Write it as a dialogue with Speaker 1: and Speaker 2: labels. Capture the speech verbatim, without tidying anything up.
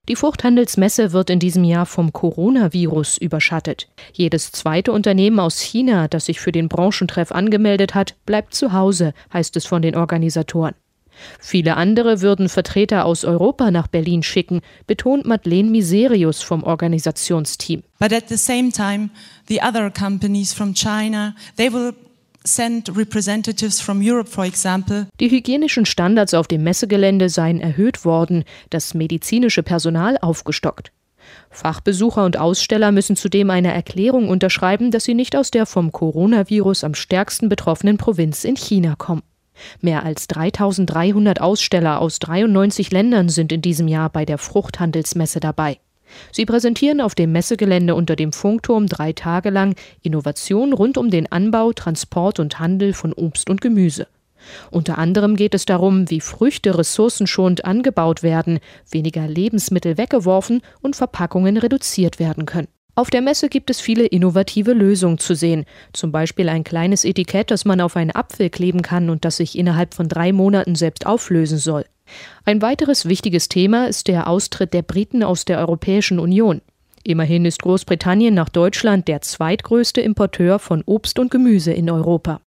Speaker 1: Die Fruchthandelsmesse wird in diesem Jahr vom Coronavirus überschattet. Jedes zweite Unternehmen aus China, das sich für den Branchentreff angemeldet hat, bleibt zu Hause, heißt es von den Organisatoren. Viele andere würden Vertreter aus Europa nach Berlin schicken, betont Madeleine Miserius vom Organisationsteam.
Speaker 2: But at the same time, the other companies from China, they will send representatives from Europe, for example.
Speaker 1: Die hygienischen Standards auf dem Messegelände seien erhöht worden, das medizinische Personal aufgestockt. Fachbesucher und Aussteller müssen zudem eine Erklärung unterschreiben, dass sie nicht aus der vom Coronavirus am stärksten betroffenen Provinz in China kommen. Mehr als dreitausenddreihundert Aussteller aus dreiundneunzig Ländern sind in diesem Jahr bei der Fruchthandelsmesse dabei. Sie präsentieren auf dem Messegelände unter dem Funkturm drei Tage lang Innovationen rund um den Anbau, Transport und Handel von Obst und Gemüse. Unter anderem geht es darum, wie Früchte ressourcenschonend angebaut werden, weniger Lebensmittel weggeworfen und Verpackungen reduziert werden können. Auf der Messe gibt es viele innovative Lösungen zu sehen, zum Beispiel ein kleines Etikett, das man auf einen Apfel kleben kann und das sich innerhalb von drei Monaten selbst auflösen soll. Ein weiteres wichtiges Thema ist der Austritt der Briten aus der Europäischen Union. Immerhin ist Großbritannien nach Deutschland der zweitgrößte Importeur von Obst und Gemüse in Europa.